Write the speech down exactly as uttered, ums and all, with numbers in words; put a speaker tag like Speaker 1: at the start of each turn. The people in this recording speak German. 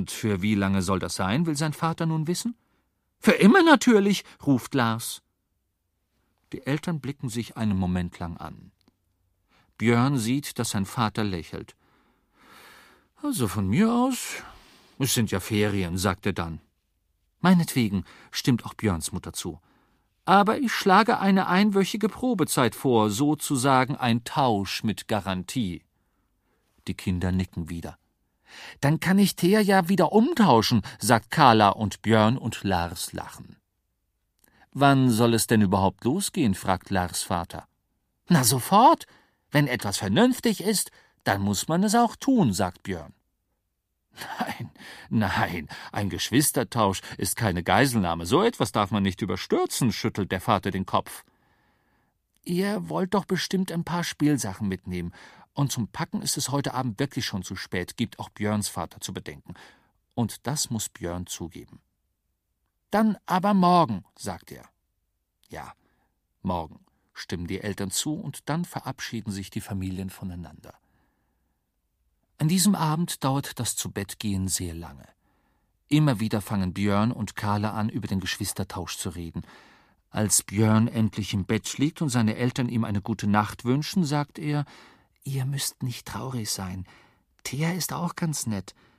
Speaker 1: Und für wie lange soll das sein, will sein Vater nun wissen? »Für immer natürlich«, ruft Lars. Die Eltern blicken sich einen Moment lang an. Björn sieht, dass sein Vater lächelt. »Also von mir aus, es sind ja Ferien«, sagt er dann. »Meinetwegen«, stimmt auch Björns Mutter zu. »Aber ich schlage eine einwöchige Probezeit vor, sozusagen ein Tausch mit Garantie.« Die Kinder nicken wieder. »Dann kann ich Thea ja wieder umtauschen«, sagt Carla, und Björn und Lars lachen. »Wann soll es denn überhaupt losgehen?«, fragt Lars Vater. »Na sofort. Wenn etwas vernünftig ist, dann muss man es auch tun«, sagt Björn. »Nein, nein, ein Geschwistertausch ist keine Geiselnahme. So etwas darf man nicht überstürzen«, schüttelt der Vater den Kopf. »Ihr wollt doch bestimmt ein paar Spielsachen mitnehmen. Und zum Packen ist es heute Abend wirklich schon zu spät«, gibt auch Björns Vater zu bedenken. Und das muss Björn zugeben. »Dann aber morgen«, sagt er. Ja, morgen, stimmen die Eltern zu, und dann verabschieden sich die Familien voneinander. An diesem Abend dauert das Zubettgehen sehr lange. Immer wieder fangen Björn und Carla an, über den Geschwistertausch zu reden. Als Björn endlich im Bett liegt und seine Eltern ihm eine gute Nacht wünschen, sagt er: »Ihr müsst nicht traurig sein. Thea ist auch ganz nett.